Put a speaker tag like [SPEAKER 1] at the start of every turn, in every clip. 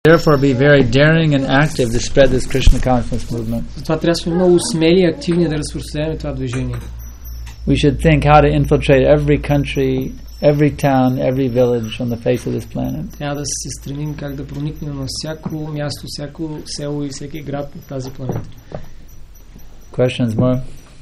[SPEAKER 1] Therefore, be very daring and active to spread this Krishna consciousness movement.
[SPEAKER 2] Затова трябва да сме много смели и активни да разпространяваме това движение.
[SPEAKER 1] We should think how to infiltrate every country, every town, every village on the face of this planet.
[SPEAKER 2] Трябва да се стремим как да проникнем на всяко място, всяко село и всеки град на тази планета.
[SPEAKER 1] Questions more?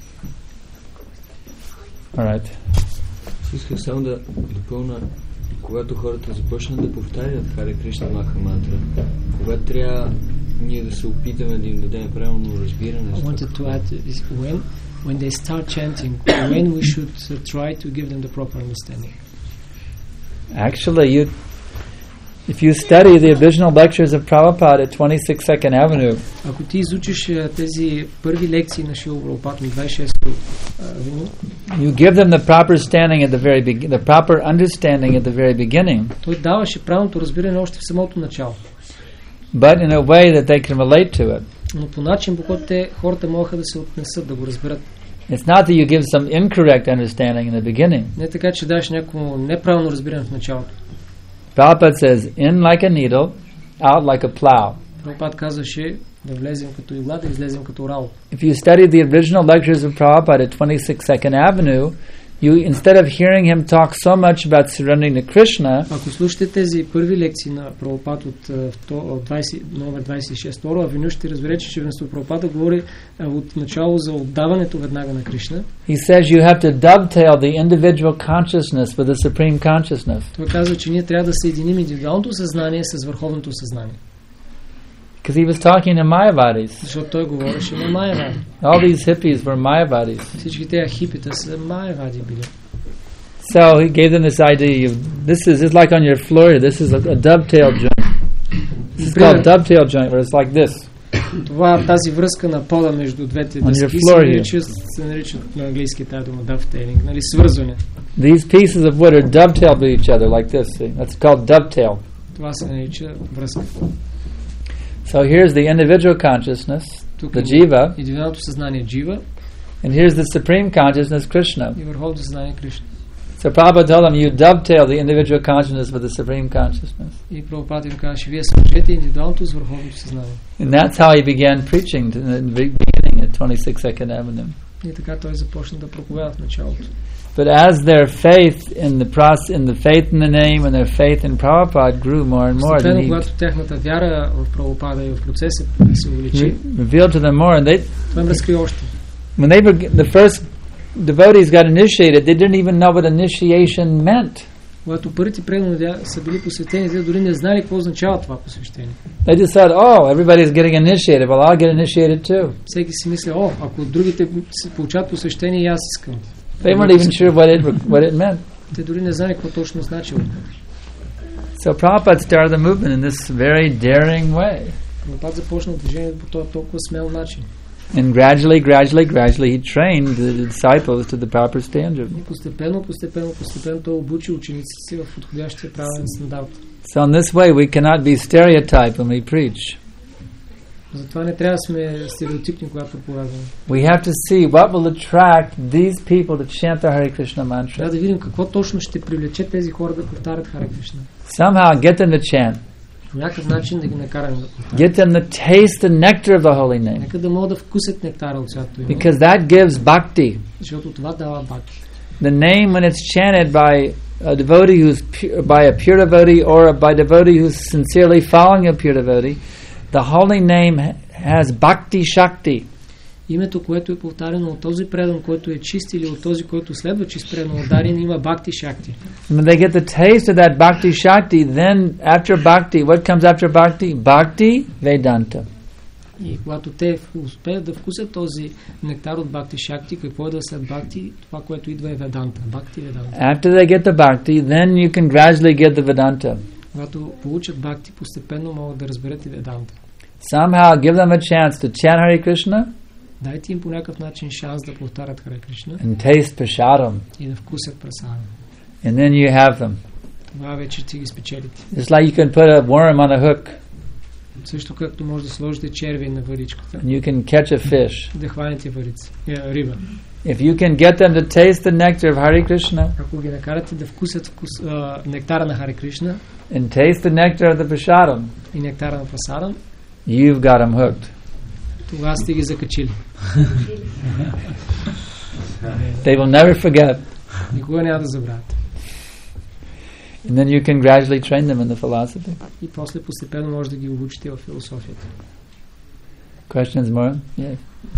[SPEAKER 1] All right.
[SPEAKER 3] Исках само да допълна, когато хората започнат да повтарят Харе Кришна Маха мантра, кога трябва ние да се опитаме да им дадем правилно разбиране?
[SPEAKER 2] I wanted to add is when they start chanting, when we should try to give them the proper understanding.
[SPEAKER 1] Actually, if you study the original lectures of Prabhupada at 26nd Avenue,
[SPEAKER 2] ако ти изучиш тези първи лекции на Шрила Прабхупад на 26-то авеню,
[SPEAKER 1] you give them the proper standing at the very the proper understanding at the very beginning.
[SPEAKER 2] Той даваше правилното разбиране още в самото начало.
[SPEAKER 1] But in a way that they can relate to it.
[SPEAKER 2] Но по начин, по който хората могат да се отнесат, да го разберат.
[SPEAKER 1] It's not that you give some incorrect understanding in the beginning.
[SPEAKER 2] Не така, че даш някакво неправилно разбиране в началото.
[SPEAKER 1] Prabhupada says, in like a needle, out like a plow.
[SPEAKER 2] Прабхупад казваше да влезем като игла, да излезем като рал.
[SPEAKER 1] If you study the original lectures of Prabhupada at 26nd Avenue, you, instead of hearing him talk so much about surrendering to Krishna,
[SPEAKER 2] ако слушате тези първи лекции на Прабхупад от номер 26 второ авеню, ще разберете, че вместо Прабхупад да говори от начало за отдаването веднага на Кришна.
[SPEAKER 1] He says you have to dovetail the individual consciousness with the supreme consciousness.
[SPEAKER 2] Той казва, че ние трябва да съединим индивидуалното съзнание с върховното съзнание.
[SPEAKER 1] Because he was talking to Mayavadis.
[SPEAKER 2] Защото той говореше на Майявади.
[SPEAKER 1] All these hippies were Mayavadis.
[SPEAKER 2] Всички тези хипита са Майявади били.
[SPEAKER 1] So he gave them this idea of it's like on your floor. This is a dovetail joint. This is called dovetail joint, where it's like this.
[SPEAKER 2] Това тази връзка на пода между двете дъски се нарича на английски тази дума dovetailing, нали, свързване.
[SPEAKER 1] These pieces of wood are dovetailed with each other like this. See? That's called dovetail.
[SPEAKER 2] Това се нарича връзка.
[SPEAKER 1] So here's the individual consciousness, the jiva,
[SPEAKER 2] индивидуалното съзнание джива,
[SPEAKER 1] and here's the supreme consciousness, Krishna.
[SPEAKER 2] И върховното съзнание Кришна.
[SPEAKER 1] So Prabhupada told them, you dovetail the individual consciousness with the supreme consciousness.
[SPEAKER 2] И Прабхупад им казваше, вие свържете индивидуалното с върховното съзнание.
[SPEAKER 1] And that's how he began preaching in the beginning at 26nd Avenue.
[SPEAKER 2] И така той започна да проповядва в началото.
[SPEAKER 1] But as their faith in the faith in the name and their faith in Prabhupada grew more and more,
[SPEAKER 2] then когато тяхната вяра в Прабхупада и в процеса се увеличи,
[SPEAKER 1] revealed to them more, and they
[SPEAKER 2] това им разкри още.
[SPEAKER 1] When the first devotees got initiated, they didn't even know what initiation meant.
[SPEAKER 2] Когато първите преданни са били посветени, те дори не знали какво означава това посвещение.
[SPEAKER 1] They just said, "Oh, everybody's getting initiated. Well, I'll get initiated too."
[SPEAKER 2] Всеки си мисли, ако другите получават посвещение, и аз искам.
[SPEAKER 1] They weren't even sure what it meant.
[SPEAKER 2] Те дори не знали какво точно значило.
[SPEAKER 1] So Prabhupada started the movement in this very daring way.
[SPEAKER 2] Прабхупад започна движението по този толкова смел начин.
[SPEAKER 1] And gradually, he trained the disciples to the proper standard.
[SPEAKER 2] И постепенно той обучи учениците си в подходящия правилен стандарт.
[SPEAKER 1] So in this way, we cannot be stereotyped when we preach.
[SPEAKER 2] Затова не трябва да сме стереотипни, когато проповядваме.
[SPEAKER 1] We have to see what will attract these people to chant the Hare Krishna mantra.
[SPEAKER 2] Трябва да видим какво точно ще привлече тези хора да повтарят Харе Кришна.
[SPEAKER 1] Somehow get them to chant.
[SPEAKER 2] По някакъв начин да ги накараме да повтарят.
[SPEAKER 1] Get them to taste the nectar of the holy name.
[SPEAKER 2] Нека да могат да вкусят нектара от святото име.
[SPEAKER 1] Because that gives bhakti.
[SPEAKER 2] Защото това дава бхакти.
[SPEAKER 1] The name, when it's chanted by a devotee by a pure devotee or by a devotee who's sincerely following a pure devotee, the holy name has bhakti shakti.
[SPEAKER 2] Името, което е повтарено от този предан, който е чист, или от този, който следва чист предан ударен, има бхакти шакти.
[SPEAKER 1] When they get the taste of that bhakti shakti, then after bhakti, what comes after bhakti? Bhakti Vedanta.
[SPEAKER 2] И когато те успеят да вкусят този нектар от бхакти шакти, какво е да след бхакти? Това, което идва е веданта. Бхакти веданта.
[SPEAKER 1] After they get the bhakti, then you can gradually get the vedanta.
[SPEAKER 2] Когато получат бхакти, постепенно могат да разберат и веданта.
[SPEAKER 1] Somehow give them a chance to chant Hare Krishna.
[SPEAKER 2] Дайте им по някакъв начин шанс да повтарят Харе Кришна.
[SPEAKER 1] And taste prasadam.
[SPEAKER 2] И да вкусят прасадам.
[SPEAKER 1] And then you have them.
[SPEAKER 2] Това вече ти ги спечелите.
[SPEAKER 1] It's like you can put a worm on a hook.
[SPEAKER 2] Също както може да сложите черви на въдичката.
[SPEAKER 1] And you can catch a fish.
[SPEAKER 2] Да хванете въдица, риба.
[SPEAKER 1] If you can get them to taste the nectar of Hare Krishna,
[SPEAKER 2] Ако ги накарате да вкусят нектара на Харе Кришна
[SPEAKER 1] and taste the nectar of the prasadam,
[SPEAKER 2] и нектара на прасадам,
[SPEAKER 1] you've got them hooked.
[SPEAKER 2] тогава сте ги закачили.
[SPEAKER 1] They will never forget.
[SPEAKER 2] Никога няма да забравят.
[SPEAKER 3] And then you can gradually train them in the philosophy.
[SPEAKER 2] И после постепенно може да ги обучите в философията.
[SPEAKER 3] Questions more? Yes.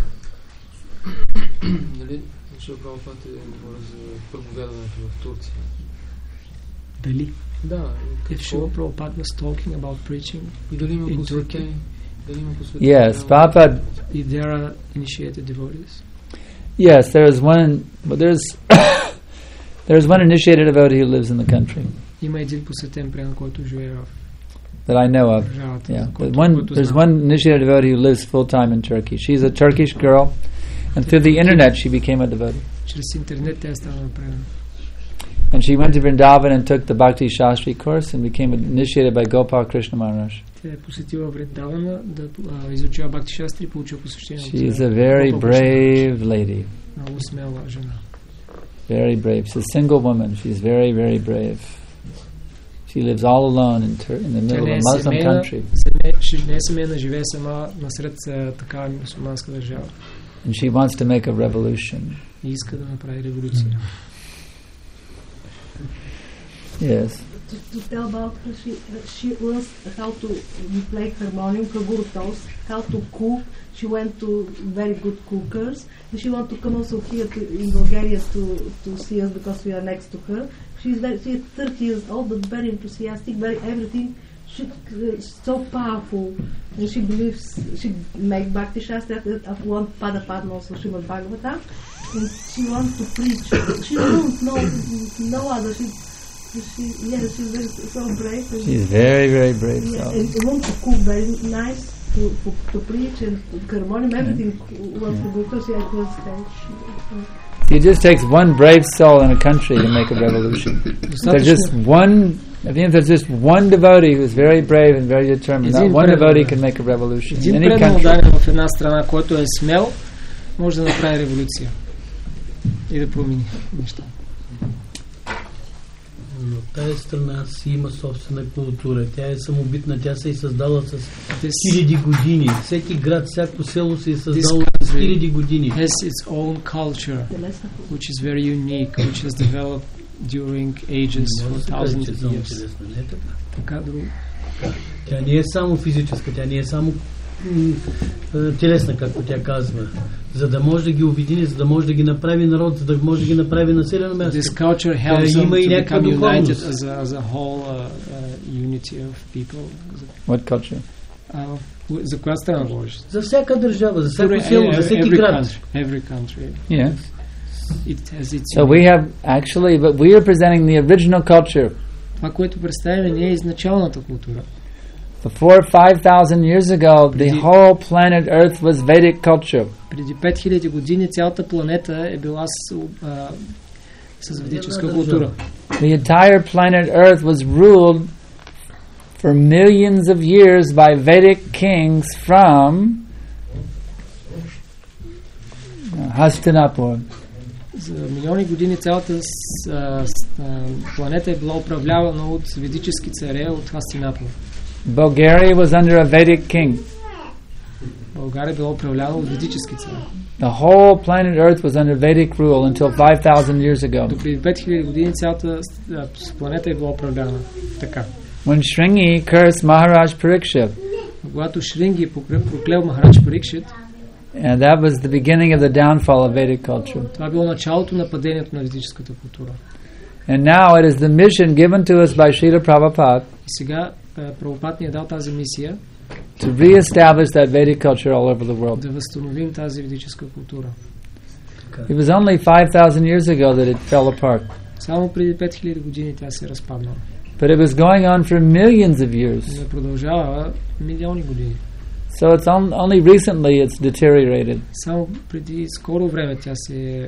[SPEAKER 4] Дали Шрила Прабхупад говори за проповядването в Турция?
[SPEAKER 2] Дали?
[SPEAKER 4] Да.
[SPEAKER 2] If Шрила Прабхупад was talking about preaching in Turkey,
[SPEAKER 3] yes, Prabhupada.
[SPEAKER 2] If there are initiated devotees.
[SPEAKER 3] Yes, there is one. But there's one initiated devotee who lives in the country.
[SPEAKER 2] Има един посветен предан, който живее в
[SPEAKER 3] that I know of. Yeah, there's one initiated devotee who lives full time in Turkey. She's a Turkish girl, and through the internet she became a devotee.
[SPEAKER 2] Чрез интернет тя стана предан.
[SPEAKER 3] And she went to Vrindavan and took the Bhakti Shastri course and became initiated by Gopal Krishna Maharaj.
[SPEAKER 2] Тя е посетила Вриндавана да изучава Бхакти Шастри и получила посвещение.
[SPEAKER 3] She is a very brave lady.
[SPEAKER 2] Много смела жена.
[SPEAKER 3] Very brave. She's a single woman. She's very, very brave. She lives all alone in the middle of a Muslim country.
[SPEAKER 2] Не е семейна, живее сама насред такава мусулманска държава.
[SPEAKER 3] And she wants to make a revolution.
[SPEAKER 2] И иска да направи революция.
[SPEAKER 3] Yes.
[SPEAKER 5] To tell about her, she learns how to play harmonium, Kaguru toast, how to cook. She went to very good cookers. And she wants to come also here in Bulgaria to see us because we are next to her. She's 30 years old, but very enthusiastic, very everything. She's so powerful, and she believes she make Bhakti Shastra of one Pada Padma, also Srimad Bhagavatam, and she wants to preach. She don't know no other. She's very, so brave.
[SPEAKER 3] She's very, very brave.
[SPEAKER 5] Yeah, and wants to cook very nice to preach and harmonium, everything wants to do because she has stage.
[SPEAKER 3] It just takes one brave soul in a country to make a revolution. There's just one. I think there's just one devotee who's very brave and very determined. Not one devotee can make a revolution in any country.
[SPEAKER 2] В една страна, който е смел, може да направи революция и да промени неща.
[SPEAKER 6] Но тая страна си има собствена култура. Тя е самобитна, тя се е създала с хиляди години. Всеки град, всяко село се е създало с хиляди години.
[SPEAKER 2] Has its own culture, which is very unique, which has developed during ages for thousands of years. Така друго.
[SPEAKER 6] Тя не е само физическа, тя не е само телесна, както тя казва. За да може да ги обедини, за да може да ги направи народ, за да може да ги направи населено място.
[SPEAKER 2] This culture helps them to become united as a whole unity of people.
[SPEAKER 3] What culture?
[SPEAKER 2] За коя страна говориш?
[SPEAKER 6] За всяка държава, за всяко село, за всеки град.
[SPEAKER 2] Every country.
[SPEAKER 3] Yes.
[SPEAKER 2] It has its
[SPEAKER 3] so we have actually, but we are presenting the original culture.
[SPEAKER 2] Това, което представяме, не е изначалната култура.
[SPEAKER 3] Before 5,000 years ago, the whole planet Earth was Vedic culture.
[SPEAKER 2] Преди 5000 години цялата планета е била с ведическа култура.
[SPEAKER 3] The entire planet Earth was ruled for millions of years by Vedic kings from Hastinapur.
[SPEAKER 2] За милиони години цялата планета е била управлявана от ведически царе от Хастинапур.
[SPEAKER 3] Bulgaria was under a Vedic king.
[SPEAKER 2] България била управлявана от ведически царе.
[SPEAKER 3] The whole planet Earth was under Vedic rule until 5,000 years ago.
[SPEAKER 2] До преди 5000 години цялата планета е била управлявана така.
[SPEAKER 3] When Shringi cursed Maharaj Parikshit,
[SPEAKER 2] когато Шринги проклел Махарадж Парикшит,
[SPEAKER 3] and that was the beginning of the downfall of Vedic culture.
[SPEAKER 2] Това било началото на падението на ведическата култура.
[SPEAKER 3] And now it is the mission given to us by Srila Prabhupada.
[SPEAKER 2] И сега Прабхупад ни е дал тази мисия
[SPEAKER 3] to re-establish that Vedic culture all over the world.
[SPEAKER 2] Да възстановим тази ведическа култура.
[SPEAKER 3] It was only 5,000 years ago that it fell apart.
[SPEAKER 2] Само преди 5000 години тя се разпаднала.
[SPEAKER 3] But it was going on for millions of years.
[SPEAKER 2] Но продължава милиони години.
[SPEAKER 3] So it's only recently it's deteriorated.
[SPEAKER 2] Само преди скоро време тя се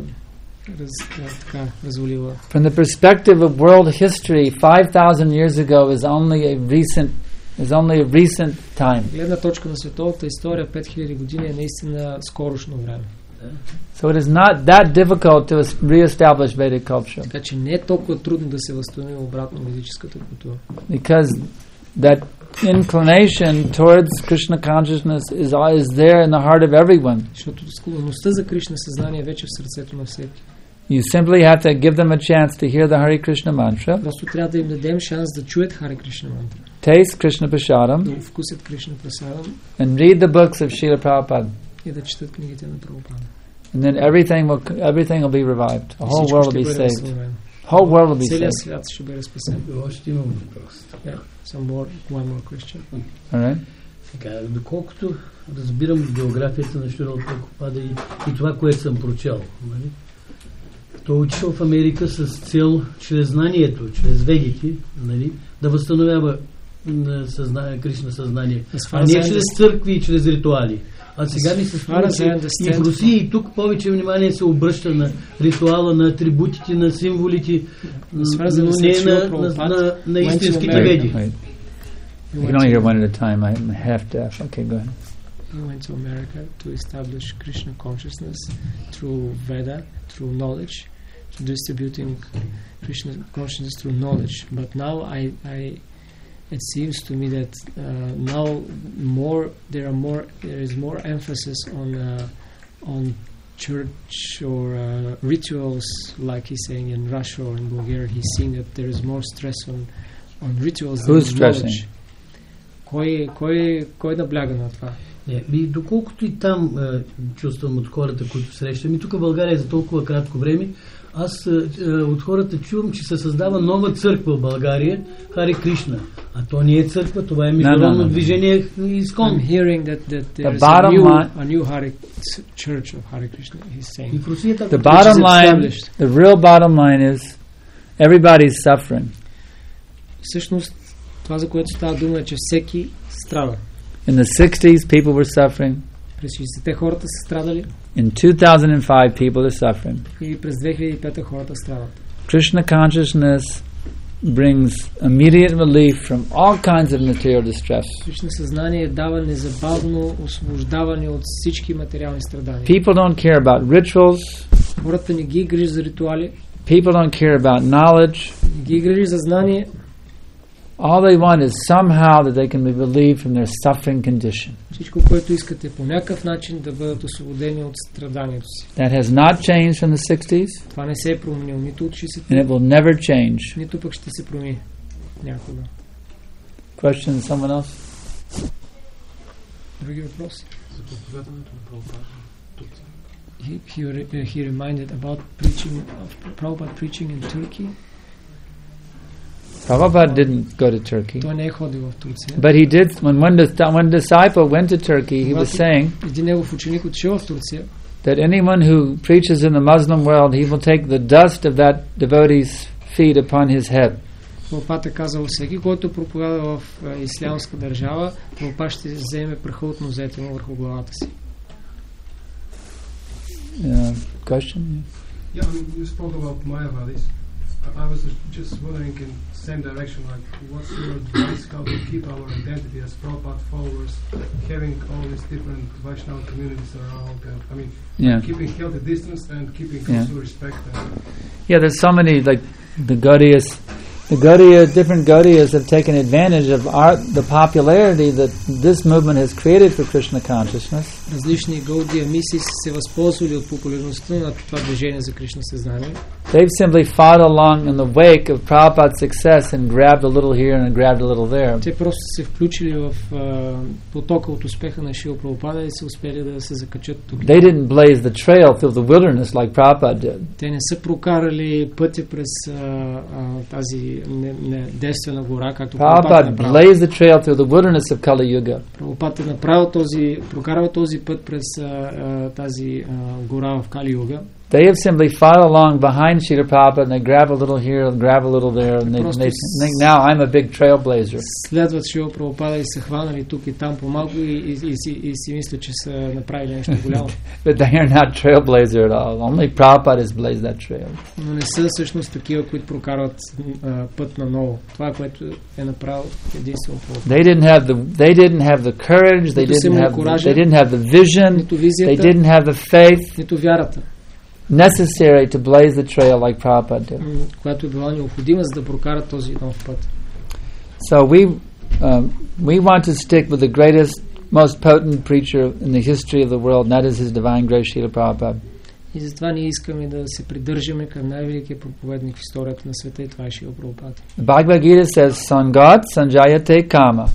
[SPEAKER 2] развалила.
[SPEAKER 3] From the perspective of world history, 5,000 years ago is only a recent
[SPEAKER 1] is only a recent time.
[SPEAKER 2] Гледна точка на световната история 5000 години е наистина скорошно време.
[SPEAKER 1] So it is not that difficult to re-establish Vedic culture.
[SPEAKER 2] Така че не е толкова трудно да се възстанови обратно ведическата култура.
[SPEAKER 1] Because that inclination towards Krishna consciousness is there in the heart of everyone.
[SPEAKER 2] Защото склонността за Кришна съзнание е вече в сърцето на всеки.
[SPEAKER 1] You simply have to give them a chance to hear the Hare Krishna mantra.
[SPEAKER 2] Просто трябва да им дадем шанс да чуят Харе Кришна мантра.
[SPEAKER 1] Taste Krishna Prasadam.
[SPEAKER 2] Да вкусят Кришна Прасадам.
[SPEAKER 1] And read the books of Srila Prabhupada.
[SPEAKER 2] И да четат книгите на Прабхупада.
[SPEAKER 1] And then everything will be revived. The whole world will be saved. Whole world will be saved.
[SPEAKER 2] Целият свят ще бъде спасен.
[SPEAKER 6] Още имам въпрос.
[SPEAKER 2] One more question.
[SPEAKER 1] Alright.
[SPEAKER 6] Така, доколкото разбирам биографията на Шрила Прабхупада и това, което съм прочел, нали? Той учил в Америка с цел, чрез знанието, чрез ведите, нали, да възстановява Кришна съзнание, а не чрез църкви и чрез ритуали. А сега ми се спомня, и в Русия и тук повече внимание се обръща на ритуала, на атрибутите, на символите, но не на истинските веди.
[SPEAKER 1] You can only hear one at a time. I'm half deaf. Okay, go ahead.
[SPEAKER 2] He went to America to establish Krishna consciousness through Veda, through knowledge, distributing Krishna consciousness through knowledge. But now it seems to me that now there is more emphasis on church or rituals, like he's saying in Russia or in Bulgaria. He's seeing that there is more stress on rituals.
[SPEAKER 1] Who's stressing?
[SPEAKER 2] Кой набляга на това?
[SPEAKER 6] Доколкото и там чувствам от хората, които срещам, и тук в България за толкова кратко време, аз от хората чувам, че се създава нова църква в България, Харе Кришна. А то не е църква, това е международно движение Искон.
[SPEAKER 2] I'm hearing that there is a new Hare church of Hare Krishna, he's saying.
[SPEAKER 1] The real bottom line is everybody's suffering.
[SPEAKER 2] Всъщност, това, за което става дума, е, че всеки страда.
[SPEAKER 1] In the 60s, people were suffering.
[SPEAKER 2] През 60-те хората са страдали.
[SPEAKER 1] In 2005, people are suffering.
[SPEAKER 2] И през 2005 хората страдат.
[SPEAKER 1] Krishna consciousness brings immediate relief from all kinds of material distress.
[SPEAKER 2] Кришна съзнание дава незабавно освобождаване от всички материални страдания.
[SPEAKER 1] People don't care about rituals.
[SPEAKER 2] Хората не ги грижат за ритуали.
[SPEAKER 1] People don't care about knowledge.
[SPEAKER 2] Не ги грижат за знание.
[SPEAKER 1] All they want is somehow that they can be relieved from their suffering condition.
[SPEAKER 2] Всичко, което искате по някакъв начин да бъдат освободени от страданието си.
[SPEAKER 1] That has not changed from the 60s.
[SPEAKER 2] Това не се е променило нито от 60-те.
[SPEAKER 1] And it will never change.
[SPEAKER 2] Нито пък ще се промени някога.
[SPEAKER 1] Question, someone else?
[SPEAKER 2] Други въпроси?
[SPEAKER 4] За проповядването на Прабхупада.
[SPEAKER 2] He reminded about preaching of Prabhupada preaching in Turkey.
[SPEAKER 1] Prabhupada didn't go to Turkey.
[SPEAKER 2] Той не е ходил в Турция.
[SPEAKER 1] But he did, when one disciple went to Turkey, he was saying
[SPEAKER 2] един негов ученик отишъл в Турция,
[SPEAKER 1] that anyone who preaches in the Muslim world, he will take the dust of that devotee's feet upon his head.
[SPEAKER 2] Прабхупада е казал, всеки, който проповядва в ислямска държава, Прабхупада ще вземе праха от нозете му върху главата си.
[SPEAKER 1] Question?
[SPEAKER 7] Yeah, you spoke about Mayavadis. I was just wondering in the same direction, like, what's your advice how to keep our identity as Prabhupada followers, having all these different Vaishnava communities around, and keeping healthy distance and keeping also respect.
[SPEAKER 1] There's so many, like different Gaudiyas have taken advantage of the popularity that this movement has created for Krishna consciousness.
[SPEAKER 2] Различни Гаудия мисии се възползвали от популярността на това движение за Кришна съзнание.
[SPEAKER 1] They've simply fought along in the wake of Prabhupada's success and grabbed a little here and grabbed a little there.
[SPEAKER 2] Те просто се включили в потока от успеха на Шрила Прабхупада и се успели да се закачат тук.
[SPEAKER 1] They didn't blaze the trail through the wilderness like Prabhupada did.
[SPEAKER 2] Те не са прокарали пътя през тази действена гора, както
[SPEAKER 1] Prabhupada blazed the trail through the wilderness of Kali Yuga.
[SPEAKER 2] Прабхупада прокарва този път през тази гора в Кали Юга.
[SPEAKER 1] They have simply followed along behind Srila Prabhupada and they grab a little here and grab a little there and they think now I'm a big trailblazer.
[SPEAKER 2] Следват Шрила Прабхупада и се хванали тук и там по-малко и си мислят, че са направили нещо голямо.
[SPEAKER 1] But they are not trailblazer at all. Only Prabhupada has blazed that trail.
[SPEAKER 2] Но не са всъщност такива, които прокарват път на ново. Това, което е направил единствено Прабхупада.
[SPEAKER 1] They didn't have the courage, they didn't have the vision, they didn't have the faith.
[SPEAKER 2] Нито вярата.
[SPEAKER 1] Necessary to blaze the trail like Prabhupada did.
[SPEAKER 2] Която е била необходима, за да прокарат този нов път.
[SPEAKER 1] So we want to stick with the greatest, most potent preacher in the history of the world, and that is His Divine Grace Srila Prabhupada.
[SPEAKER 2] И затова ние искаме да се придържаме към най-великия проповедник в историята на света и това е Шрила Прабхупада.
[SPEAKER 1] The Bhagavad Gita says, Sangat sanjayate kama.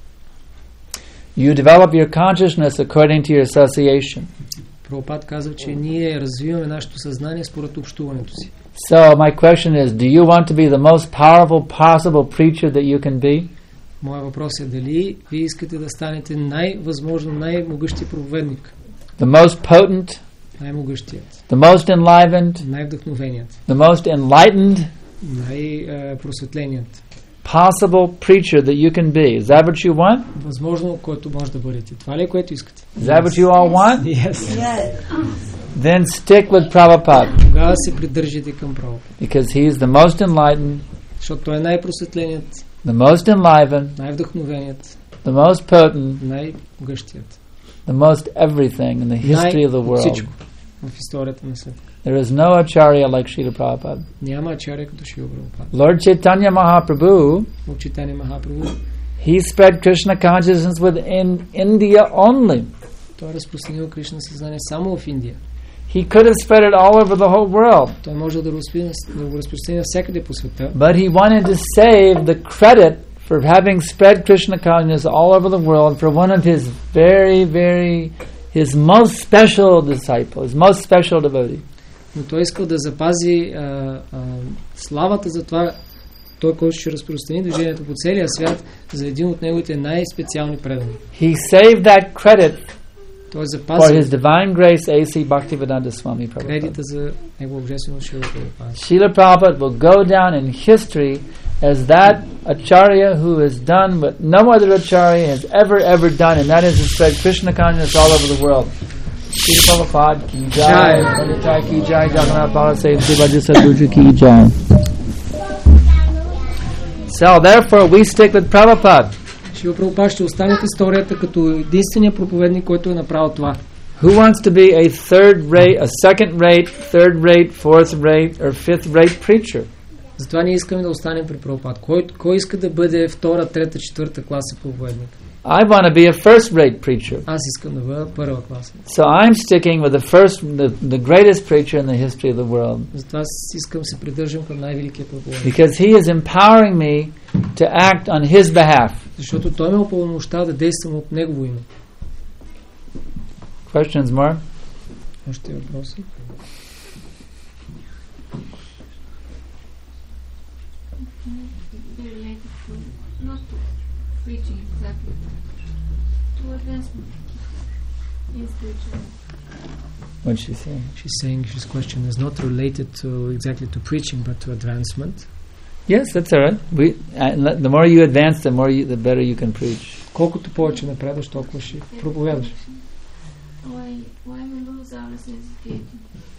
[SPEAKER 1] You develop your consciousness according to your association.
[SPEAKER 2] Прабхупада казва, че ние развиваме нашето съзнание според общуването си.
[SPEAKER 1] So my question is, do you want to be the most powerful possible preacher that you can be?
[SPEAKER 2] Моя въпрос е дали вие искате да станете възможно най-могъщи проповедник.
[SPEAKER 1] The most potent,
[SPEAKER 2] най-могъщият,
[SPEAKER 1] the most enlivened,
[SPEAKER 2] най-вдъхновеният,
[SPEAKER 1] the most enlightened,
[SPEAKER 2] най-просветленият
[SPEAKER 1] possible preacher that you can be. Is that what you want?
[SPEAKER 2] Възможно, който може да бъдете. Това ли е, което искате?
[SPEAKER 1] Is that what you all want?
[SPEAKER 2] Yes.
[SPEAKER 1] Then stick with Prabhupada.
[SPEAKER 2] Тогава се придържите към Прабхупада.
[SPEAKER 1] Because he is the most enlightened,
[SPEAKER 2] защото той е най-просветленият,
[SPEAKER 1] the most enlivened,
[SPEAKER 2] най-вдъхновеният,
[SPEAKER 1] the most potent,
[SPEAKER 2] най-могъщият,
[SPEAKER 1] the most everything in the history of the world.
[SPEAKER 2] Всичко в историята на света.
[SPEAKER 1] There is no acharya like Srila Prabhupada.
[SPEAKER 2] Няма ачаря като Шрила Прабхупада.
[SPEAKER 1] Lord Chaitanya Mahaprabhu,
[SPEAKER 2] Chaitanya Mahaprabhu,
[SPEAKER 1] he spread Krishna consciousness within India only.
[SPEAKER 2] Той разпространил Кришна съзнание само в Индия.
[SPEAKER 1] He could have spread it all over the whole world.
[SPEAKER 2] Той може да го разпространи навсякъде по света.
[SPEAKER 1] But he wanted to save the credit for having spread Krishna consciousness all over the world for one of his his most special disciple, his most special devotee.
[SPEAKER 2] Но той искал да запази славата за това, той, който ще разпространи движението по целия свят, за един от неговите най-специални предани.
[SPEAKER 1] He saved that credit
[SPEAKER 2] той запази
[SPEAKER 1] for his divine grace A.C. Bhaktivedanta Swami Prabhupada.
[SPEAKER 2] Кредита за негово божествено Шрила Прабхупада.
[SPEAKER 1] Srila Prabhupada will go down in history as that acharya who has done what no other acharya has ever done, and that is to spread Krishna consciousness all over the world. Srila Prabhupada ki jai, Pandita ki jai, Jagannath Baladev Shivaji Sadhuji ki jai. So therefore we stick with Prabhupada.
[SPEAKER 2] Шрила Прабхупада ще остане в историята като единствения проповедник, който е направил това.
[SPEAKER 1] Who wants to be a second-rate, third-rate, fourth-rate, or fifth-rate preacher?
[SPEAKER 2] Затова ние искаме да останем при Прабхупада. Кой иска да бъде втора, трета, четвърта класа проповедник?
[SPEAKER 1] I want to be a first-rate preacher.
[SPEAKER 2] Аз искам да бъда първа класа.
[SPEAKER 1] So I'm sticking with the greatest preacher in the history of the world.
[SPEAKER 2] Затова искам се придържам към най-великия проповедник.
[SPEAKER 1] Because he is empowering me to act on his behalf.
[SPEAKER 2] Защото той ме упълномощава да действам от негово име.
[SPEAKER 1] Questions more?
[SPEAKER 2] Още въпроси?
[SPEAKER 8] Not to preaching exactly, to advancement in spiritual.
[SPEAKER 1] What's she saying?
[SPEAKER 2] She's saying his question is not related to exactly to preaching, but to advancement.
[SPEAKER 1] Yes, that's all right. The more you advance, the better you can preach.
[SPEAKER 2] Колкото повече напредваш, толкова ще проповядаш.
[SPEAKER 8] Why we lose our sensitivity?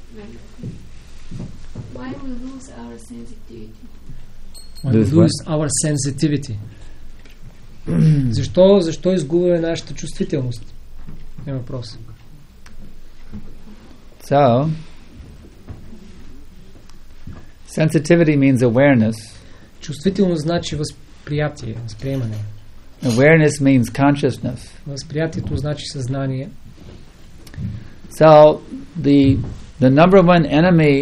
[SPEAKER 8] Why we lose our sensitivity?
[SPEAKER 2] Lose our sensitivity. Защо изгубваме нашата чувствителност? Е въпрос.
[SPEAKER 1] So, sensitivity means awareness.
[SPEAKER 2] Чувствителност значи възприятие, възприемане.
[SPEAKER 1] Awareness means consciousness.
[SPEAKER 2] Възприятието значи съзнание.
[SPEAKER 1] So, the number one enemy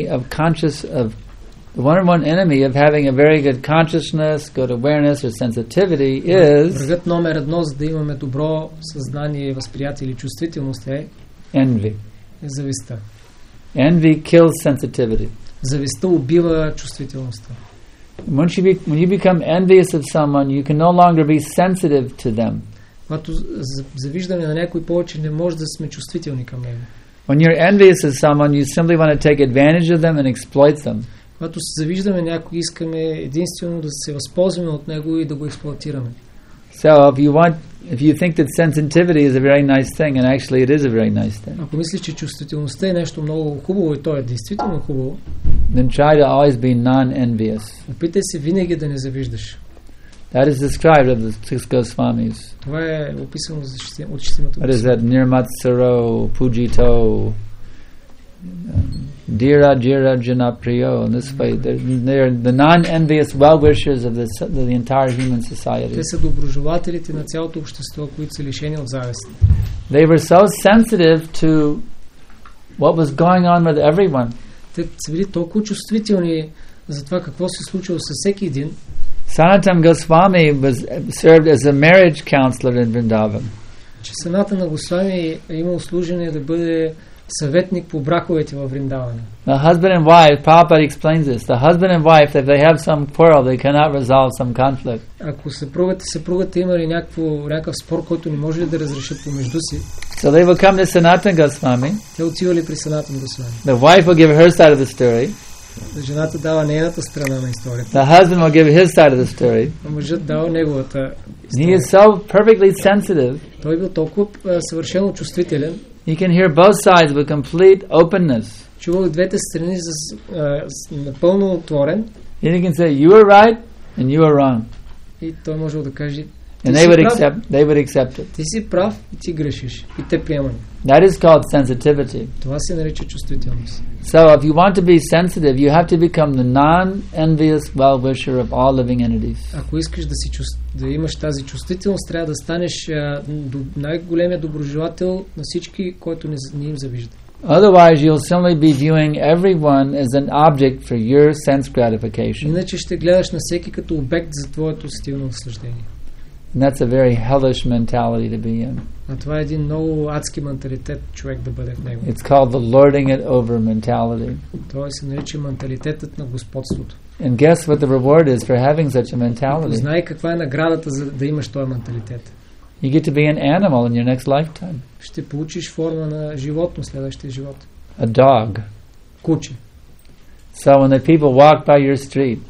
[SPEAKER 1] of having a very good consciousness, good awareness or sensitivity is
[SPEAKER 2] врагът номер едно, за да имаме добро съзнание, възприятие или чувствителност е
[SPEAKER 1] envy.
[SPEAKER 2] Завистта.
[SPEAKER 1] Envy kills sensitivity.
[SPEAKER 2] Завистта убива чувствителността.
[SPEAKER 1] When you become envious of someone, you can no longer be sensitive to them.
[SPEAKER 2] Когато завиждаме на някой повече, не може да сме чувствителни към него.
[SPEAKER 1] When you're envious of someone, you simply want to take advantage of them and exploit them.
[SPEAKER 2] Когато се завиждаме някой, искаме единствено да се възползваме от него и да го експлоатираме.
[SPEAKER 1] So if you think that sensitivity is a very nice thing, and actually it is a very nice thing,
[SPEAKER 2] Ако мислиш, че чувствителността е нещо много хубаво и то е действително хубаво,
[SPEAKER 1] then try to always be non-envious.
[SPEAKER 2] опитай се винаги да не завиждаш.
[SPEAKER 1] That is described of the six Goswamis.
[SPEAKER 2] Това е описано от шестимата
[SPEAKER 1] What is that? Nirmatsaro, Pujito, Dira Jira Janapriyo. In this way, they're the non-envious well-wishers of the entire human society.
[SPEAKER 2] Те са доброжелателите на цялото общество, които са лишени от завист.
[SPEAKER 1] They were so sensitive to what was going on with everyone.
[SPEAKER 2] Те са били толкова чувствителни за това какво се случило с всеки един.
[SPEAKER 1] Sanatana Goswami served as a marriage counselor in Vrindavan.
[SPEAKER 2] Че Санатана Госвами е имал служение да бъде съветник по браковете във Вриндавана.
[SPEAKER 1] The husband and wife, Prabhupada explains this, the husband and wife, if they have some quarrel, they cannot resolve some conflict.
[SPEAKER 2] Ако съпругата имали някакъв спор, който не може да разрешат помежду си,
[SPEAKER 1] so they will come to Sanatana Goswami.
[SPEAKER 2] Те отивали при Санатана Госвами.
[SPEAKER 1] The wife will give her side of the story.
[SPEAKER 2] Жената дава нейната страна на историята.
[SPEAKER 1] The husband will give his side of the story.
[SPEAKER 2] А мъжът дава неговата
[SPEAKER 1] история. He is so perfectly sensitive.
[SPEAKER 2] Той бил толкова съвършено чувствителен.
[SPEAKER 1] He can hear both sides with complete openness.
[SPEAKER 2] Чувал двете страни с напълно отворен.
[SPEAKER 1] And he can say, you are right and you are wrong.
[SPEAKER 2] И той може да каже,
[SPEAKER 1] and they would accept it.
[SPEAKER 2] Ти си прав и ти грешиш. И те приемат.
[SPEAKER 1] That is called sensitivity.
[SPEAKER 2] Това се нарича чувствителност.
[SPEAKER 1] So if you want to be sensitive, you have to become the non-envious well-wisher of all living entities.
[SPEAKER 2] Ако искаш да имаш тази чувствителност, трябва да станеш най-големия доброжелател на всички, който не им завижда.
[SPEAKER 1] Otherwise, you'll simply be viewing everyone as an object for your sense gratification.
[SPEAKER 2] Иначе ще гледаш на всеки като обект за твоето стилно наслаждение.
[SPEAKER 1] And that's a very hellish mentality to be in.
[SPEAKER 2] А това е един много адски менталитет човек да бъде в него.
[SPEAKER 1] It's called the lording it over mentality.
[SPEAKER 2] Това се нарича менталитетът на господството.
[SPEAKER 1] And guess what the reward is for having such a mentality?
[SPEAKER 2] Знай каква е наградата за да имаш този менталитет.
[SPEAKER 1] You get to be an animal in your next lifetime.
[SPEAKER 2] Ще получиш форма на животно в следващия живот.
[SPEAKER 1] A dog.
[SPEAKER 2] Куче.
[SPEAKER 1] So when the people walk by your street,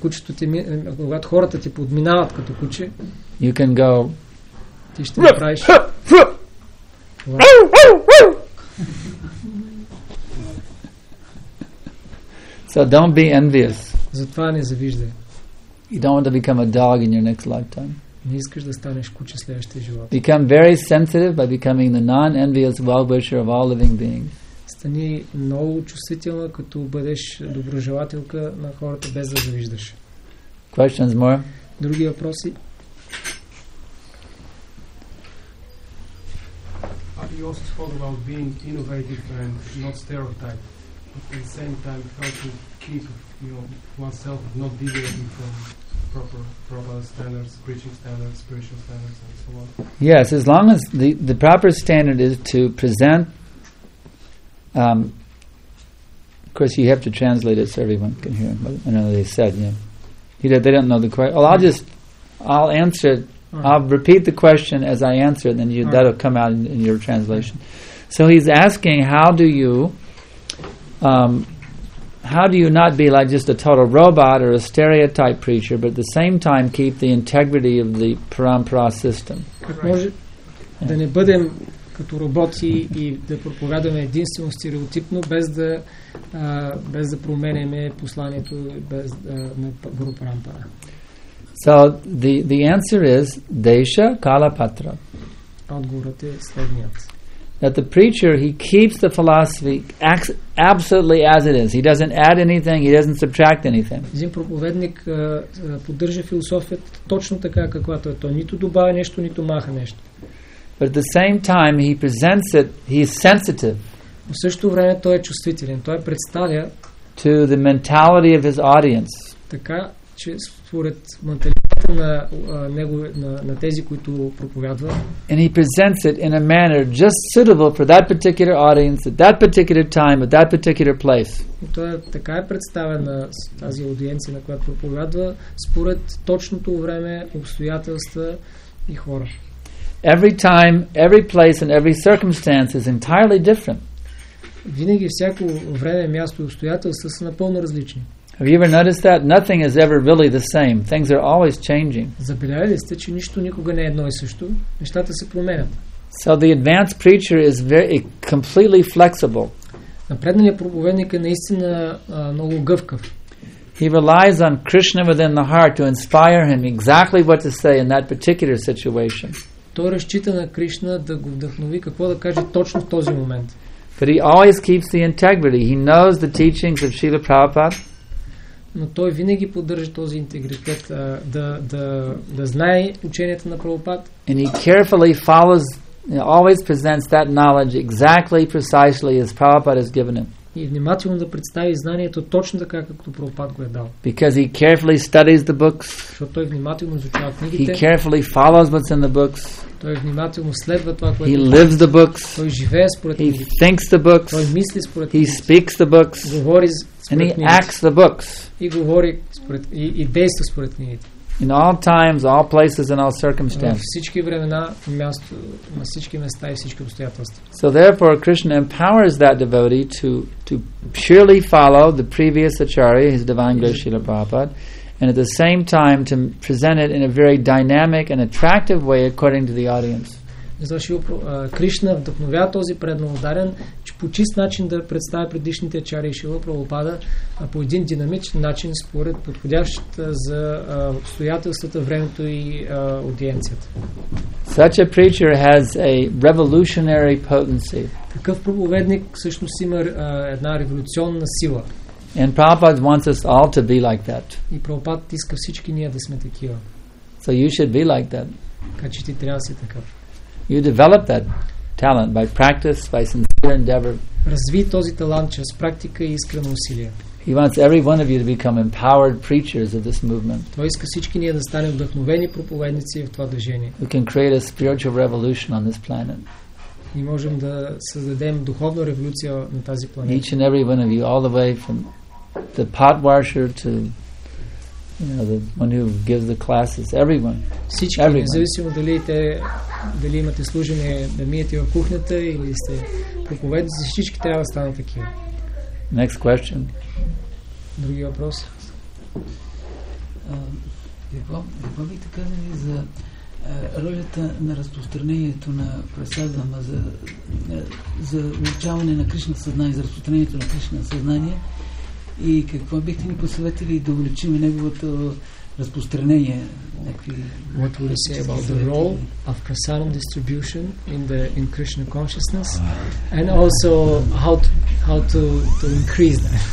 [SPEAKER 2] когато хората ти подминават като куче,
[SPEAKER 1] you can go.
[SPEAKER 2] Ти ще направиш.
[SPEAKER 1] So don't be envious.
[SPEAKER 2] Затова не завиждай.
[SPEAKER 1] You don't want to become a dog in your next lifetime.
[SPEAKER 2] Не искаш да станеш куче в следващия живот.
[SPEAKER 1] Become very sensitive by becoming the non-envious well-wisher of all living beings.
[SPEAKER 2] Стани много чувствителна, като бъдеш доброжелателка на хората без да завиждаш.
[SPEAKER 1] Questions more?
[SPEAKER 2] Други въпроси?
[SPEAKER 7] You also spoke about being innovative and not stereotype, but at the same time how to keep oneself not deviating from proper standards, preaching standards, spiritual standards, and so on.
[SPEAKER 1] Yes, as long as the proper standard is to present. Of course, you have to translate it so everyone can hear. I know they said, they don't know the question. Well, I'll answer it. I'll repeat the question as I answer it, and then that'll come out in your translation. So he's asking, how do you not be like just a total robot or a stereotype preacher, but at the same time keep the integrity of the parampara system?
[SPEAKER 2] Да не бъдем като роботи и да проповядаме единствено стереотипно, без да променяме посланието на Гуру Парампара.
[SPEAKER 1] So the answer is Desha Kalapatra.
[SPEAKER 2] Отговорът е следният.
[SPEAKER 1] That the preacher, he keeps the philosophy absolutely as it is. He doesn't add anything, he doesn't subtract anything.
[SPEAKER 2] Един проповедник поддържа философията точно така, каквато е. Той нито добавя нещо, нито маха нещо.
[SPEAKER 1] But at the same time, he presents it, he is sensitive.
[SPEAKER 2] В същото време той е чувствителен. Той представя
[SPEAKER 1] to the mentality of his audience.
[SPEAKER 2] Така, че според менталитета на тези, които проповядва.
[SPEAKER 1] And he presents it in a manner just suitable for that particular audience at that particular time at that particular place.
[SPEAKER 2] Той така е представен на тази аудиенция, на която проповядва, според точното време, обстоятелства и хора.
[SPEAKER 1] Every time, every place and every circumstance is entirely different.
[SPEAKER 2] Винаги всяко време, място и обстоятелства са напълно различни.
[SPEAKER 3] Have you ever noticed that? Nothing is ever really the same. Things are always changing.
[SPEAKER 2] Забелязали сте, че нищо никога не е едно и също. Нещата се променят.
[SPEAKER 3] So the advanced preacher is very completely flexible.
[SPEAKER 2] Напредналият проповедник е наистина много гъвкав.
[SPEAKER 3] He relies on Krishna within the heart to inspire him exactly what to say in that particular situation.
[SPEAKER 2] Той разчита на Кришна да го вдъхнови какво да каже точно в този момент.
[SPEAKER 3] But he always keeps the integrity. He knows the teachings of Srila Prabhupada.
[SPEAKER 2] Но той винаги поддържа този интегритет, да знае ученията на Прабхупад.
[SPEAKER 3] And he carefully follows, always presents that knowledge exactly, precisely as Prabhupada has given him.
[SPEAKER 2] И внимателно да представи знанието точно така, както Прабхупад го е дал.
[SPEAKER 3] Because he carefully studies the books.
[SPEAKER 2] Защото той внимателно изучава
[SPEAKER 3] He
[SPEAKER 2] книгите.
[SPEAKER 3] carefully follows what's in the books.
[SPEAKER 2] Той внимателно следва това, което
[SPEAKER 3] He lives the books.
[SPEAKER 2] той живее според
[SPEAKER 3] He
[SPEAKER 2] книгите.
[SPEAKER 3] thinks the books.
[SPEAKER 2] Той мисли според
[SPEAKER 3] He
[SPEAKER 2] книгите.
[SPEAKER 3] speaks the books.
[SPEAKER 2] Говори
[SPEAKER 3] And
[SPEAKER 2] според
[SPEAKER 3] he
[SPEAKER 2] книгите.
[SPEAKER 3] acts the books.
[SPEAKER 2] И говори според, и действа според книгите.
[SPEAKER 3] In all times, all places, and all
[SPEAKER 2] В
[SPEAKER 3] circumstances.
[SPEAKER 2] всички времена, място, на всички места и всички обстоятелства.
[SPEAKER 3] So therefore, Krishna empowers that devotee to purely follow the previous acharya, his divine Guru Srila Prabhupada, and at the same time to present it in a very dynamic and attractive way according to the audience.
[SPEAKER 2] Кришна вдъхновява този преданноударен, че по чист начин да представя предишните ачарьи Шрила Прабхупада по един динамичен начин, според подходящата за обстоятелствата, времето и аудиенцията.
[SPEAKER 3] Such a preacher has a revolutionary potency.
[SPEAKER 2] Такъв проповедник всъщност има една революционна сила.
[SPEAKER 3] And Prabhupada wants us all to be like that.
[SPEAKER 2] И Прабхупад иска всички ние да сме такива.
[SPEAKER 3] So you should be like that.
[SPEAKER 2] Така че ти трябва да си такъв.
[SPEAKER 3] You develop that talent by practice, by sincere endeavor.
[SPEAKER 2] Разви този талант чрез практика и искрено усилие.
[SPEAKER 3] He wants every one of you to become empowered preachers of this movement.
[SPEAKER 2] Той иска всички ние да станем вдъхновени проповедници в това движение.
[SPEAKER 3] We can create a spiritual revolution on this planet.
[SPEAKER 2] И можем да създадем духовна революция на тази планета.
[SPEAKER 3] Each and every one of you, all the way from the pot washer to the one who gives the classes, everyone.
[SPEAKER 2] Всички, независимо дали имате служение да миете в кухнята или сте проповедници, всички трябва да станат такива.
[SPEAKER 3] Next question.
[SPEAKER 2] Други въпрос?
[SPEAKER 9] Какво бихте казали за ролята на разпространението на прасадама за улучшаване на Кришна съзнание, за разпространението на Кришна съзнание и какво бихте ни посъветили да увеличим неговото разпространение?
[SPEAKER 2] What would you say about the role of prasadam distribution in Krishna consciousness, and also how to increase that?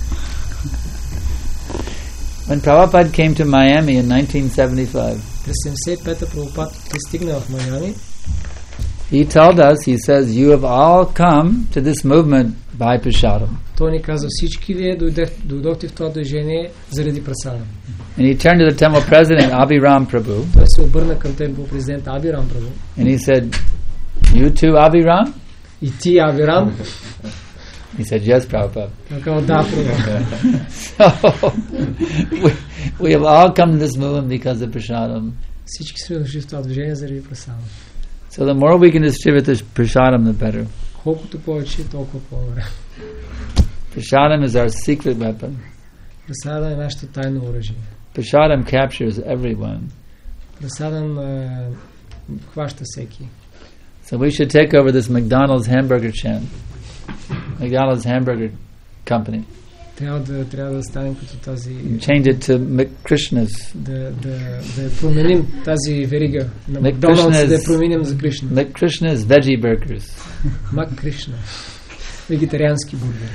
[SPEAKER 3] When Prabhupada came to Miami in 1975,
[SPEAKER 2] през 75-та Прабхупад пристигна в Майами.
[SPEAKER 3] He told us, he says, you have all come to this movement by prasadam.
[SPEAKER 2] Той ни каза, всички вие дойдохте в това движение заради прасадам.
[SPEAKER 3] And he turned to the temple president, Abhiram Prabhu.
[SPEAKER 2] Той се обърна към темпл президент Абирам Прабhu.
[SPEAKER 3] And he said, you too, Abhiram?
[SPEAKER 2] И ти, Абирам?
[SPEAKER 3] He said, yes, Prabhupada.
[SPEAKER 2] Казал, да, Прабhu.
[SPEAKER 3] So, we have all come to this movement because of prasadam.
[SPEAKER 2] Всички сме дошли в това движение заради прасадам.
[SPEAKER 3] So the more we can distribute this prasadam, the better.
[SPEAKER 2] Колкото повече, толкова по-добре.
[SPEAKER 3] Prasadam is our secret weapon.
[SPEAKER 2] Прасадам е нашето тайно оръжие.
[SPEAKER 3] Prasadam captures everyone.
[SPEAKER 2] Прасадам хваща всеки.
[SPEAKER 3] So we should take over this McDonald's hamburger chain. McDonald's hamburger company.
[SPEAKER 2] Трябва да станем като тази...
[SPEAKER 3] Change it to McKrishna's.
[SPEAKER 2] Да променим тази верига на McDonald's, да я променим за Кришна.
[SPEAKER 3] McKrishna's veggie burgers.
[SPEAKER 2] McKrishna. Вегетариански бургери.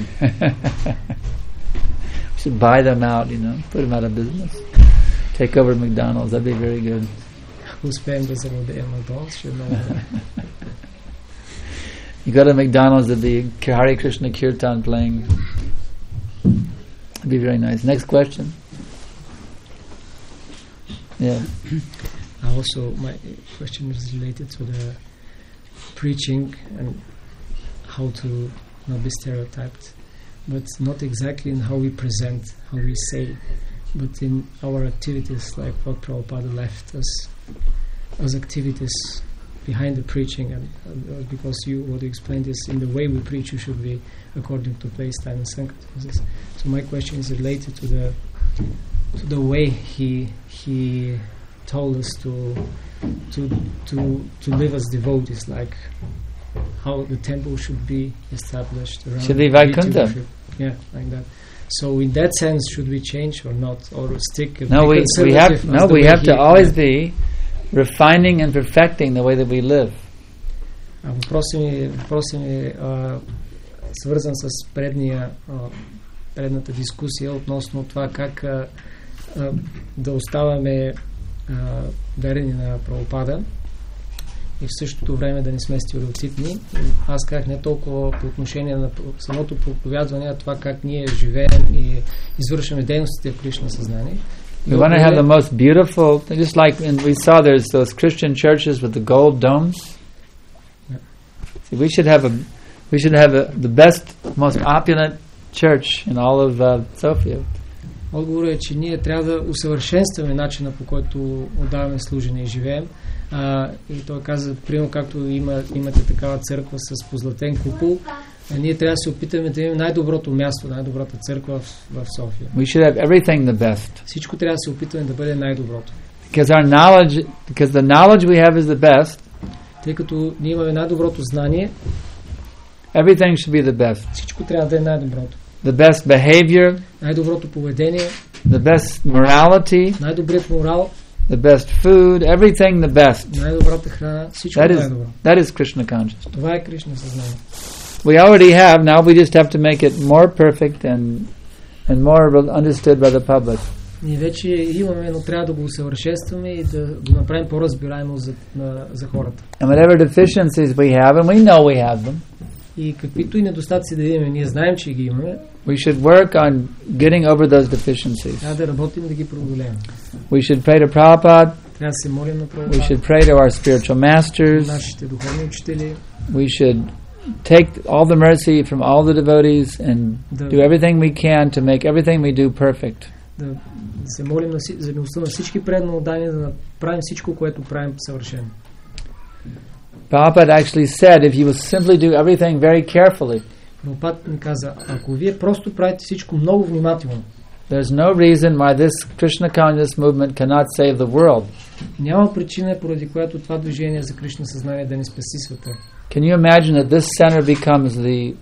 [SPEAKER 3] We should buy them out, put them out of business. Take over McDonald's, that'd be very good.
[SPEAKER 2] Ако успеем да завладеем McDonald's, ще е много добре.
[SPEAKER 3] You go to McDonald's, there'd be Hare Krishna Kirtan playing. It'd be very nice. Next question. Yeah.
[SPEAKER 2] Also, my question is related to the preaching and how to not be stereotyped, but not exactly in how we present, how we say, but in our activities, like what Prabhupada left us as activities behind the preaching, and because what you explained is in the way we preach, you should be according to place, time, and circumstances. So my question is related to the way he told us to live as devotees, like how the temple should be established.
[SPEAKER 1] Should be Vaikuntha.
[SPEAKER 2] Yeah, like that. So in that sense, should we change or not, or stick?
[SPEAKER 1] No, we have to always be refining and perfecting the way that we live.
[SPEAKER 2] Въпросът ми е свързан с предната дискусия относно това как да оставаме верени на Прабхупада и в същото време да не сме стереотипни. Аз казах не толкова по отношение на самото проповядване, а това как ние живеем и извършваме дейностите в Кришна съзнание.
[SPEAKER 1] We want to have the most beautiful, just like we saw there's those Christian churches with the gold domes.
[SPEAKER 2] Yeah.
[SPEAKER 1] See, we should have the best, most opulent church in all of Sofia.
[SPEAKER 2] Отговорът е, че ние трябва да усъвършенстваме начина, по който отдаваме служене и живеем. И той каза, примерно както имате такава църква с позлатен купол, ние трябва да се опитаме да имаме най-доброто място, най-добрата църква в София.
[SPEAKER 1] We should have everything the best.
[SPEAKER 2] Всичко трябва да се опитаме да бъде най-доброто.
[SPEAKER 1] Because the knowledge we have is the best.
[SPEAKER 2] Тъй като ние имаме най-доброто знание,
[SPEAKER 1] everything should be the best.
[SPEAKER 2] Всичко трябва да е най-доброто.
[SPEAKER 1] The best behavior,
[SPEAKER 2] най-доброто поведение,
[SPEAKER 1] the best morality,
[SPEAKER 2] най-добрият морал,
[SPEAKER 1] the best food, everything the best.
[SPEAKER 2] най-добрата храна, всичко най-добро.
[SPEAKER 1] That is Krishna consciousness.
[SPEAKER 2] Това е Кришна съзнание.
[SPEAKER 1] We already have, now we just have to make it more perfect and more understood by the public.
[SPEAKER 2] Ние вече имаме, но трябва да го усъвършенстваме и да го направим по-разбираемо за хората.
[SPEAKER 1] And whatever deficiencies we have, and we know we have them,
[SPEAKER 2] и каквито и недостатъци да имаме, ние знаем, че ги имаме,
[SPEAKER 1] we should work on getting over those deficiencies.
[SPEAKER 2] Трябва да работим да ги преодолеем.
[SPEAKER 1] We should pray to Prabhupada.
[SPEAKER 2] Трябва да се молим на Прабхупада.
[SPEAKER 1] We should pray to our spiritual masters.
[SPEAKER 2] Нашите духовни учители.
[SPEAKER 1] We should take all the mercy from all the devotees and do everything we can to make everything we do perfect.
[SPEAKER 2] Да се молим за милостта на всички преданно отдания, да направим всичко, което правим съвършено.
[SPEAKER 1] Prabhupada actually said, if you will simply do everything very carefully,
[SPEAKER 2] Прабхупада ни каза, ако вие просто правите всичко много внимателно,
[SPEAKER 1] there's no reason why this Krishna consciousness movement cannot save the world.
[SPEAKER 2] Няма причина, поради която това движение за Кришна съзнание да не спаси света.
[SPEAKER 1] Can you imagine that this center becomes the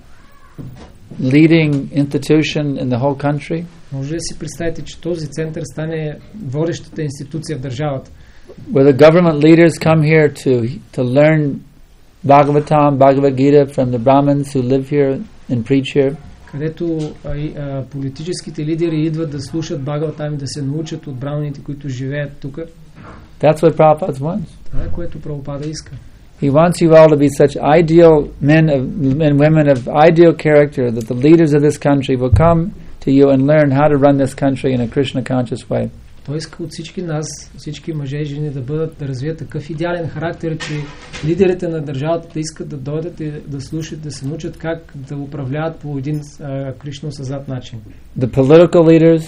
[SPEAKER 1] leading institution in the whole country?
[SPEAKER 2] Може ли да си представите, че този център стане водещата институция в държавата?
[SPEAKER 1] Where the government leaders come here to learn Bhagavatam, Bhagavad Gita from the Brahmins who live here and preach here.
[SPEAKER 2] Където политическите лидери идват да слушат Бхагаватам и да се научат от браманите, които живеят тук.
[SPEAKER 1] That's what Prabhupada wants.
[SPEAKER 2] Това е което Прабхупада иска.
[SPEAKER 1] He wants you all to be such ideal men and women of ideal character that the leaders of this country will come to you and learn how to run this country in a Krishna conscious way.
[SPEAKER 2] Той иска от всички нас, всички мъже и жени да развият такъв идеален характер, че лидерите на държавата да искат да дойдат и да слушат, да се научат как да управляват по един Кришна съзнат начин.
[SPEAKER 1] The political leaders,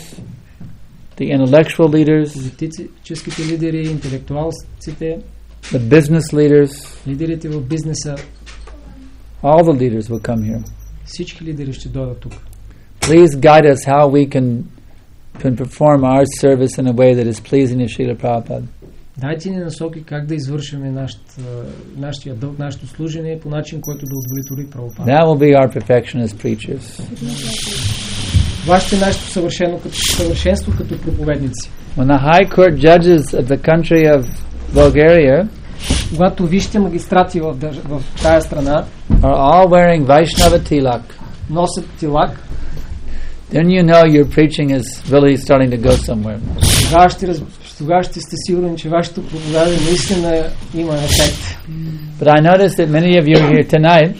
[SPEAKER 1] the intellectual leaders,
[SPEAKER 2] политическите лидери, интелектуалците,
[SPEAKER 1] the business leaders,
[SPEAKER 2] лидерите в бизнеса,
[SPEAKER 1] all the leaders will come here.
[SPEAKER 2] Всички лидери ще дойдат тук.
[SPEAKER 1] Please guide us how we can perform our service in a way that is pleasing to Srila Prabhupada.
[SPEAKER 2] Дайте ни насоки как да извършим нашия дълг, нашето служение по начин, който да удовлетвори Прабхупада.
[SPEAKER 1] That will be our perfection as preachers.
[SPEAKER 2] Това ще е нашето съвършенство като проповедници.
[SPEAKER 1] When the high court judges of the country of Bulgaria,
[SPEAKER 2] когато висшите магистрати в тая страна
[SPEAKER 1] are all wearing Vaishnava tilak,
[SPEAKER 2] носят тилак,
[SPEAKER 1] then you know your preaching is really starting to go somewhere.
[SPEAKER 2] Тогава ще сте сигурни, че вашето проповядване наистина има ефект.
[SPEAKER 1] But I noticed that many of you are here tonight,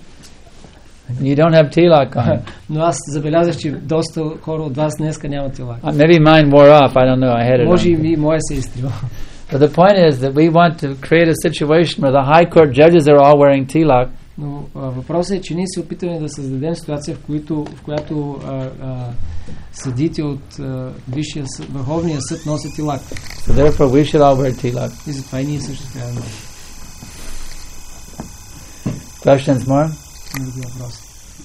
[SPEAKER 1] you don't have tilak on.
[SPEAKER 2] Но аз забелязах, че доста хора от вас днеска нямат тилак.
[SPEAKER 1] Maybe mine wore off, I don't know, I had it on.
[SPEAKER 2] Може и моя се изтрива.
[SPEAKER 1] But the point is that we want to create a situation where the high court judges are all wearing tilak.
[SPEAKER 2] Но въпросът е, че ние се опитаме да създадем ситуация, в която съдите от Върховния съд носят тилак.
[SPEAKER 1] So therefore we should all wear tilak.
[SPEAKER 2] И затова и ние също трябва да носим.
[SPEAKER 3] Questions more?
[SPEAKER 2] Други въпроси.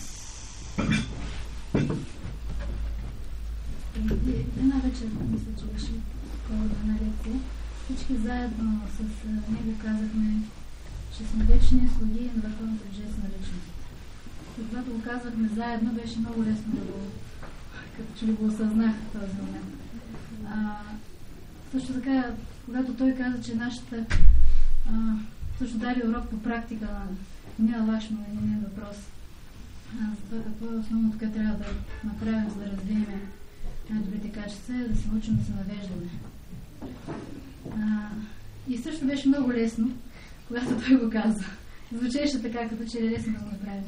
[SPEAKER 10] Една вечер, мисля, че беше повода на лекция. Всички заедно с него казахме, че сме вечни слуги на върховната божествена личност. И когато го казвахме заедно, беше много лесно да го, като че ли го осъзнах в този момент. Също така, когато той каза, че нашата също даде урок по практика на Нина Лакшми, един въпрос за това какво е основното, което трябва да направим, за да развием най-добрите качества, е да се научим да се навеждаме. И също беше много лесно, когато той го казва. Звучеше така, като че е лесно да го направим.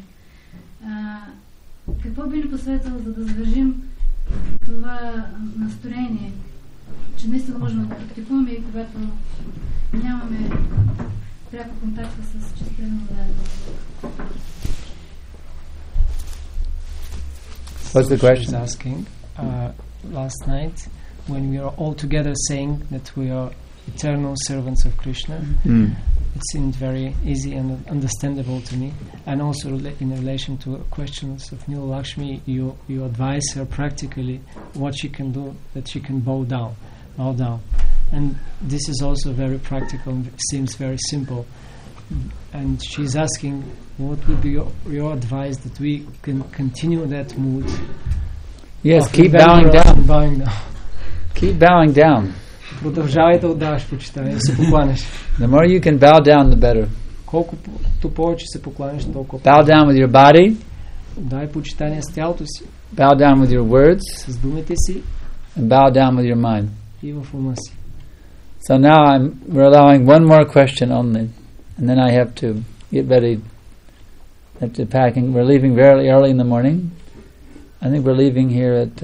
[SPEAKER 10] Какво би ни посветвал, за да задържим това настроение, че наистина можем да го практикуваме и когато нямаме пряко контакта с чистено заедно?
[SPEAKER 3] What's the question?
[SPEAKER 2] She's asking, last night, when we are all together saying that we are eternal servants of Krishna, it seemed very easy and understandable to me. And also in relation to questions of Nila Lakshmi, you advise her practically what she can do, that she can bow down. And this is also very practical and seems very simple. And she's asking, what would be your advice that we can continue that mood?
[SPEAKER 3] Yes, keep bowing down. Keep bowing down.
[SPEAKER 2] Продължавай да отдаваш почитание, да се покланяш.
[SPEAKER 3] The more you can bow down, the better.
[SPEAKER 2] Колкото повече се покланяш, толкова.
[SPEAKER 3] Bow down with your body.
[SPEAKER 2] Дай почитание с тялото си.
[SPEAKER 3] Bow down with your words.
[SPEAKER 2] С думите си.
[SPEAKER 3] And bow down with your mind.
[SPEAKER 2] И в ума си.
[SPEAKER 3] So now we're allowing one more question only, and then I have to get ready. Have to packing. We're leaving very early in the morning. I think we're leaving here at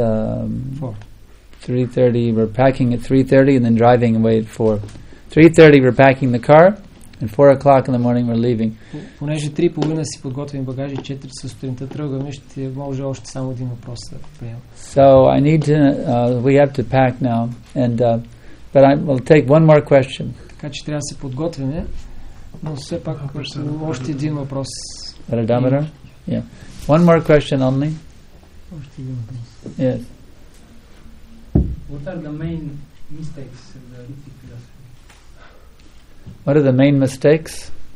[SPEAKER 3] 3:30. We're packing at 3:30 and then driving away at 4. 3:30 we're packing the car, and 4 o'clock in the morning we're leaving.
[SPEAKER 2] Понеже 3:30 си подготвим багажи, 4 сутринта тръгваме, ще може още само един въпрос да приемем.
[SPEAKER 3] So I need to. We have to pack now, and but I will take one more question.
[SPEAKER 2] Така че трябва да се подготвяме, но все пак още един въпрос.
[SPEAKER 3] Radhamara? Yeah. One more question only.
[SPEAKER 2] Още един въпрос.
[SPEAKER 3] Yes.
[SPEAKER 11] What are the main mistakes of the Ritvik philosophy?
[SPEAKER 3] What are the main mistakes?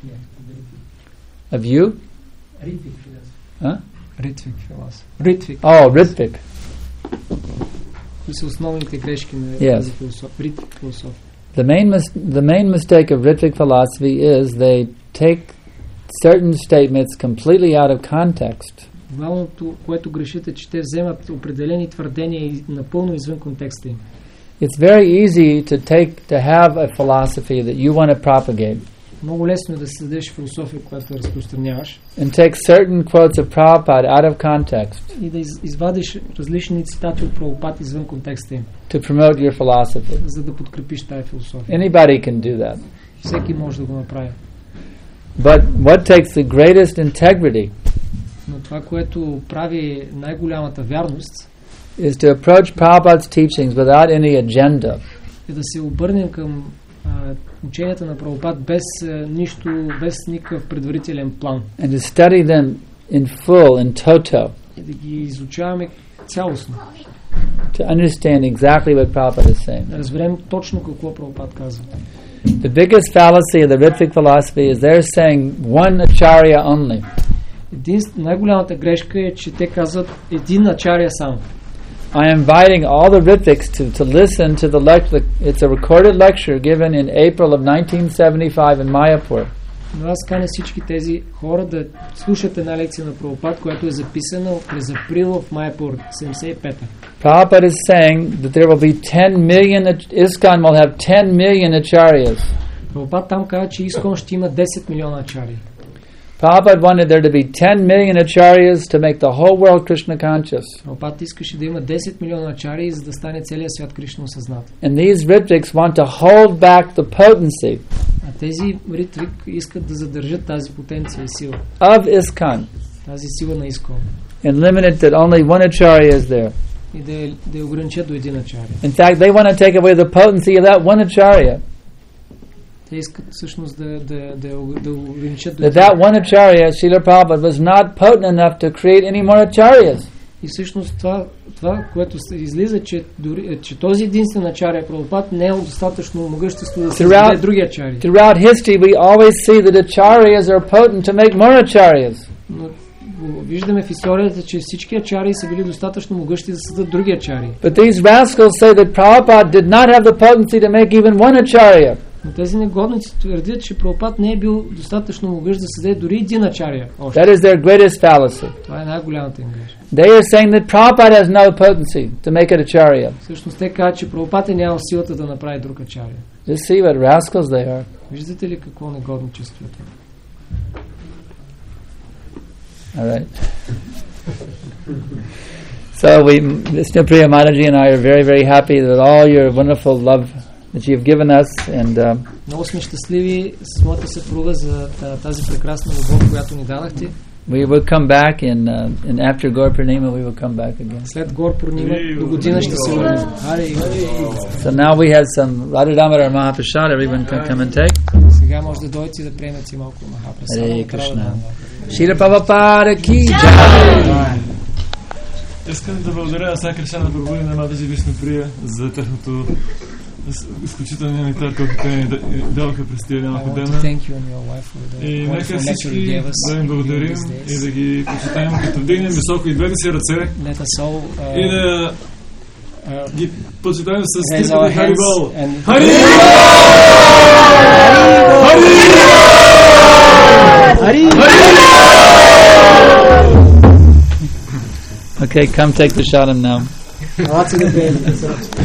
[SPEAKER 11] Yeah,
[SPEAKER 3] of you?
[SPEAKER 11] Ritvik philosophy.
[SPEAKER 3] Huh?
[SPEAKER 2] Ritvik philosophy. Ritvik.
[SPEAKER 3] Oh, Ritvik.
[SPEAKER 2] Кои са основните грешки на
[SPEAKER 3] Yes.
[SPEAKER 2] Ritvik philosophy?
[SPEAKER 3] The main mistake of Ritvik philosophy is they take certain statements completely out of context.
[SPEAKER 2] Главното, което грешите, е, че те вземат определени твърдения напълно извън контекста им.
[SPEAKER 3] It's very easy to have a philosophy that you want to propagate.
[SPEAKER 2] Много лесно е да създадеш философия, която разпространяваш.
[SPEAKER 3] And take certain quotes of Prabhupada out of context.
[SPEAKER 2] И да извадиш различни цитати от Прабхупад извън контекста им.
[SPEAKER 3] To promote your philosophy.
[SPEAKER 2] За да подкрепиш тая философия.
[SPEAKER 3] Anybody can do that.
[SPEAKER 2] Всеки може да го направи.
[SPEAKER 3] But what takes the greatest integrity?
[SPEAKER 2] Но това, което прави най-голямата вярност,
[SPEAKER 3] is to approach Prabhupada's teachings without any agenda.
[SPEAKER 2] Е да се обърнем към ученията на Прабхупад без нищо, без никакъв предварителен план.
[SPEAKER 3] And to study them in full, in toto.
[SPEAKER 2] И да ги изучаваме цялостно.
[SPEAKER 3] To understand exactly what Prabhupada is saying.
[SPEAKER 2] Да разберем точно какво Прабхупад казва.
[SPEAKER 3] The biggest fallacy of the Ritvik philosophy is they're saying one acharya only.
[SPEAKER 2] Най-голямата грешка е, че те казват един ачаря само.
[SPEAKER 3] I am inviting all the Ritviks to listen to the lecture. It's a recorded lecture given in April of 1975 in Mayapur.
[SPEAKER 2] Но аз каня всички тези хора да слушат една лекция на Прабхупад, която е записана през април в Майапур, 75-та.
[SPEAKER 3] Prabhupada is saying that there will be 10 million, ISKCON will have 10 million acharyas.
[SPEAKER 2] Прабхупад там казва, че ISKCON ще има 10 милиона ачари.
[SPEAKER 3] Prabhupada wanted there to be 10 million acharyas to make the whole world Krishna conscious.
[SPEAKER 2] Прабхупад искаше да има 10 милиона ачари, за да стане целият свят Кришна осъзнат.
[SPEAKER 3] And these Ritviks want to hold back the potency.
[SPEAKER 2] А тези Риtvik искат да задържат тази потенция и сила.
[SPEAKER 3] Of ISKCON.
[SPEAKER 2] Тази сила на ISKCON.
[SPEAKER 3] And limit it that only one acharya is there.
[SPEAKER 2] И да я ограничат до един ачаря.
[SPEAKER 3] In fact, they want to take away the potency of that one acharya.
[SPEAKER 2] Те искат всъщност да ограничат
[SPEAKER 1] that one acharya, Srila Prabhupada, was not potent enough to create any more acharyas.
[SPEAKER 2] И всъщност това, което излиза, че този единствен ачаря Прабхупад не е достатъчно могъщество да създаде други ачари.
[SPEAKER 1] Throughout history we always see that acharyas are potent to make more acharyas.
[SPEAKER 2] Но виждаме в историята, че всички ачари са били достатъчно могъщи да създадат други ачари.
[SPEAKER 1] But these rascals say that Prabhupada did not have the potency to make even one acharya.
[SPEAKER 2] Но тези негодници твърдят, че Прабхупад не е бил достатъчно могъщ да създаде дори един ачаря.
[SPEAKER 1] That is their greatest fallacy.
[SPEAKER 2] Това е най-голямата им грешка.
[SPEAKER 1] They are saying that Prabhupada has no potency to make it acharya.
[SPEAKER 2] Всъщност те казват, че Прабхупад няма силата да направи друг ачаря.
[SPEAKER 1] Just see what rascals they are.
[SPEAKER 2] Виждате ли какво негодничество е това?
[SPEAKER 1] All right. So Vishnupriya Mataji and I are very, very happy with all your wonderful love that you have given us, and
[SPEAKER 2] много сме щастливи с моята съпруга за тази прекрасна любов, която ни дадахте.
[SPEAKER 1] We will come back and after Gaur Purnima we will come back again.
[SPEAKER 2] След Gaur Purnima до година ще се върнем.
[SPEAKER 1] So now we have some Radha Damodar Mahaprasad. Everyone can come and take.
[SPEAKER 2] Сега може да дойдете да приемете малко Махапрасад.
[SPEAKER 1] Hare Krishna. Srila Prabhupada ki jai.
[SPEAKER 12] Искам да благодаря на Сан Кришна Прабху и на Матаджи Вишнуприя за тяхното изключителния нектар, който те ни даваха през тия няколко дена. И нека всички да им благодарим и да ги почитаем, като вдигнем високо и двете си ръце и да ги почитаем с критата Хари Бол. Хари Хари
[SPEAKER 1] Okay, come take the shadam now.